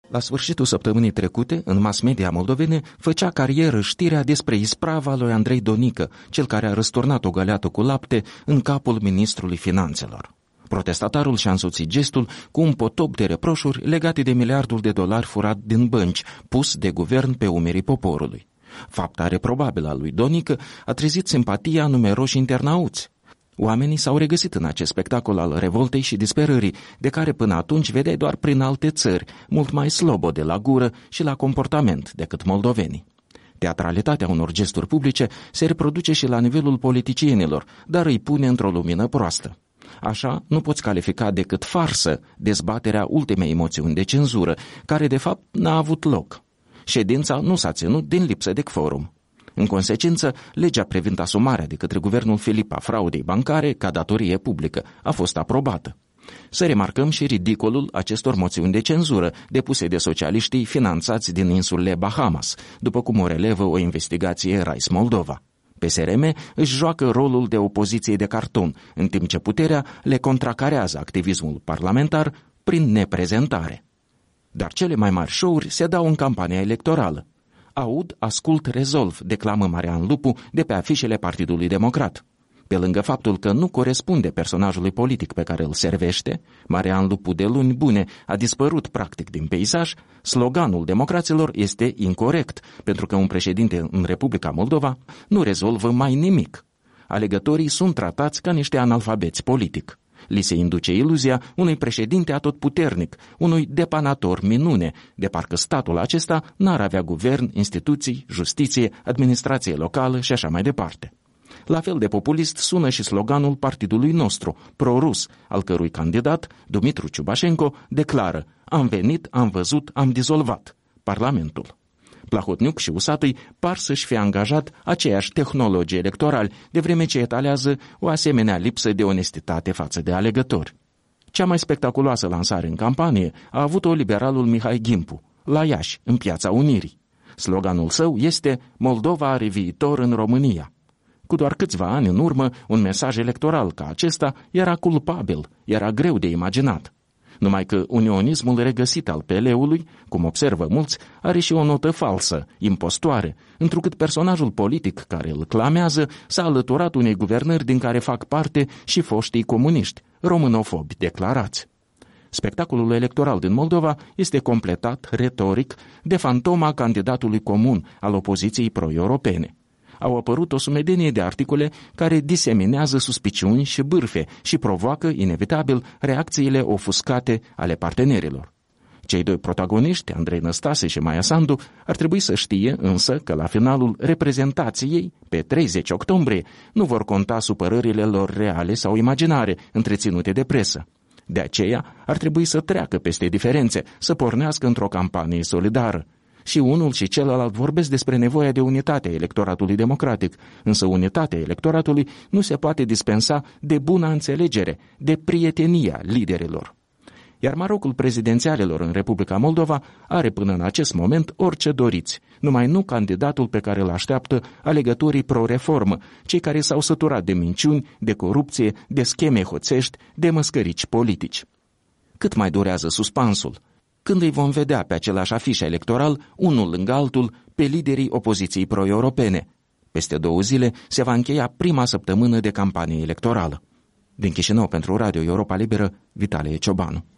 La sfârșitul săptămânii trecute, în mass media moldovene, făcea carieră știrea despre isprava lui Andrei Donică, cel care a răsturnat o găleată cu lapte în capul ministrului finanțelor. Protestatarul și-a însoțit gestul cu un potop de reproșuri legate de $1 miliard furat din bănci, pus de guvern pe umerii poporului. Fapta reprobabilă a lui Donică a trezit simpatia numeroși internauți. Oamenii s-au regăsit în acest spectacol al revoltei și disperării, de care până atunci vedeai doar prin alte țări, mult mai slobode la gură și la comportament decât moldovenii. Teatralitatea unor gesturi publice se reproduce și la nivelul politicienilor, dar îi pune într-o lumină proastă. Așa, nu poți califica decât farsă dezbaterea ultimei moțiuni de cenzură, care de fapt n-a avut loc. Ședința nu s-a ținut din lipsă de quorum. În consecință, legea privind asumarea de către guvernul Filip a fraudei bancare ca datorie publică a fost aprobată. Să remarcăm și ridicolul acestor moțiuni de cenzură depuse de socialiștii finanțați din insulele Bahamas, după cum o relevă o investigație Rise Moldova. PSRM își joacă rolul de opoziție de carton, în timp ce puterea le contracarează activismul parlamentar prin neprezentare. Dar cele mai mari show-uri se dau în campania electorală. Aud, ascult, rezolv, declamă Marian Lupu de pe afișele Partidului Democrat. Pe lângă faptul că nu corespunde personajului politic pe care îl servește, Marian Lupu de luni bune a dispărut practic din peisaj, sloganul democraților este incorect, pentru că un președinte în Republica Moldova nu rezolvă mai nimic. Alegătorii sunt tratați ca niște analfabeți politic. Li se induce iluzia unui președinte atotputernic, unui depanator minune, de parcă statul acesta n-ar avea guvern, instituții, justiție, administrație locală și așa mai departe. La fel de populist sună și sloganul partidului nostru, pro-rus, al cărui candidat, Dumitru Ciubașenko, declară: "Am venit, am văzut, am dizolvat Parlamentul." Plahotniuc și Usatui par să-și fie angajat aceiași tehnologii electorali, de vreme ce etalează o asemenea lipsă de onestitate față de alegători. Cea mai spectaculoasă lansare în campanie a avut-o liberalul Mihai Gimpu, la Iași, în Piața Unirii. Sloganul său este: "Moldova are viitor în România." Cu doar câțiva ani în urmă, un mesaj electoral ca acesta era culpabil, era greu de imaginat. Numai că unionismul regăsit al PL-ului, cum observă mulți, are și o notă falsă, impostoare, întrucât personajul politic care îl clamează s-a alăturat unei guvernări din care fac parte și foștii comuniști, românofobi declarați. Spectacolul electoral din Moldova este completat retoric de fantoma candidatului comun al opoziției pro-europene. Au apărut o sumedenie de articole care diseminează suspiciuni și bârfe și provoacă, inevitabil, reacțiile ofuscate ale partenerilor. Cei doi protagoniști, Andrei Năstase și Maia Sandu, ar trebui să știe însă că la finalul reprezentației, pe 30 octombrie, nu vor conta supărările lor reale sau imaginare, întreținute de presă. De aceea ar trebui să treacă peste diferențe, să pornească într-o campanie solidară. Și unul și celălalt vorbesc despre nevoia de unitate a electoratului democratic, însă unitatea electoratului nu se poate dispensa de buna înțelegere, de prietenia liderilor. Iar marocul prezidențialelor în Republica Moldova are până în acest moment orice doriți, numai nu candidatul pe care îl așteaptă alegătorii pro-reformă, cei care s-au săturat de minciuni, de corupție, de scheme hoțești, de măscărici politici. Cât mai durează suspansul? Când îi vom vedea pe același afiș electoral, unul lângă altul, pe liderii opoziției pro-europene? Peste 2 zile se va încheia prima săptămână de campanie electorală. Din Chișinău pentru Radio Europa Liberă, Vitalie Ciobanu.